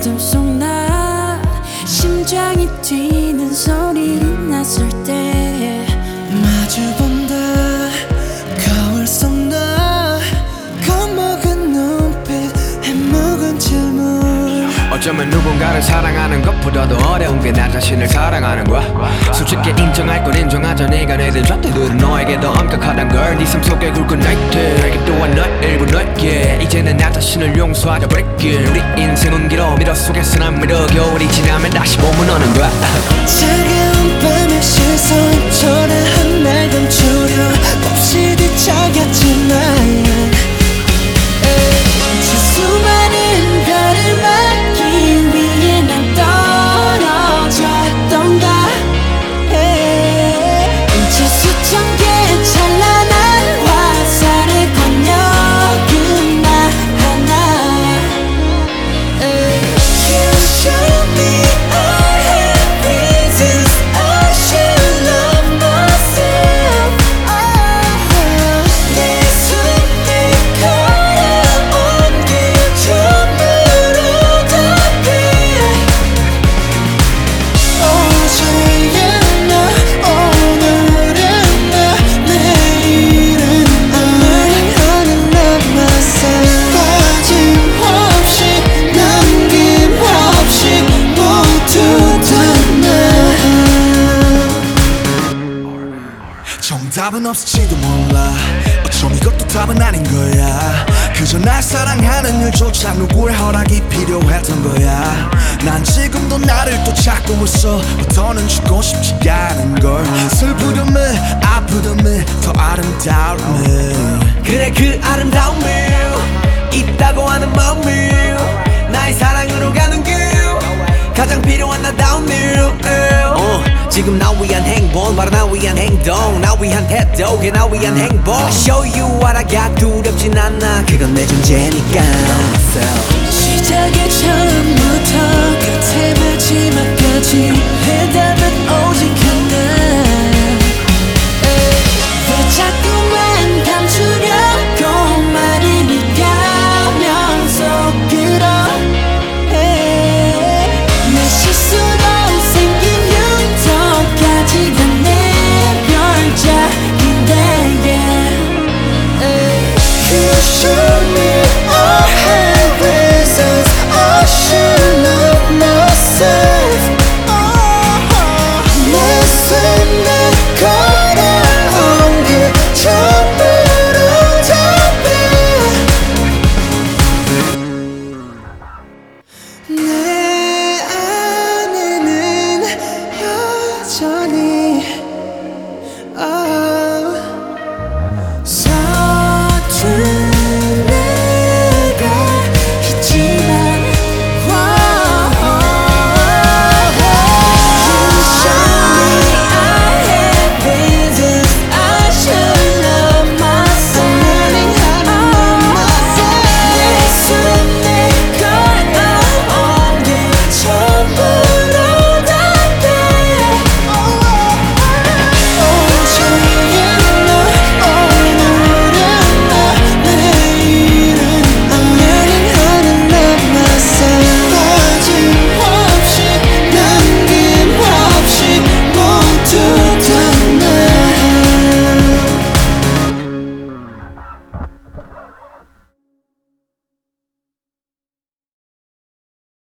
어둠 속 나 심장이 뛰는 소리 났을 때 마주본다 거울 속 나 겁먹은 눈빛 해묵은 질문 어쩌면 누군가를 사랑하는 것보다도 어려운 게 나 자신을 사랑하는 거야. 솔직히 인정할 건 인정하자. 네가 내든 잣대들은 너에게 더 엄격하단 걸. 네 삶 속에 굵은 나이트 또한 너의 일부 너에게 이제는 나 자신을 용서하자 break. 우리 인생은 길어 미러 속에서 난 미러 겨울이 지나면 다시 봄은 오는 거야. 차가운 밤의 시선 초라한 날 감추려 없이 뒤척였지만 저 수많은 별을 막기 위해 난 떨어졌던가 저 수천 개의 찬란한 화살에 건너gün 나 하나 You show me I have reasons I should love myself 내 숨이 거야 온길 전부로 덮인 어제의 나 오늘의 나 내일은 하는 나 myself 빠짐없이 남김없이 모두 다나 정답은 없을지도 몰라 어쩜 이것도 답은 아닌 거야 그저 날 사랑하는 일조차 누구의 허락이 필요했던 거야 난 지금도 나를 또 찾고 있어 더는 죽고 싶지가 않은 걸 슬프듬을 아프듬을 더 아름다움을 그래 그 아름다움을 있다고 하는 마음을 나의 사랑으로 가는 길 가장 필요한 나다운 일 지금 나 위한 행복 바로 나 위한 행동 나 위한 태도 그게 나 위한 행복 I show you what I got 두렵진 않아 그건 내 존재니까 시작의 처음부터 끝의 마지막까지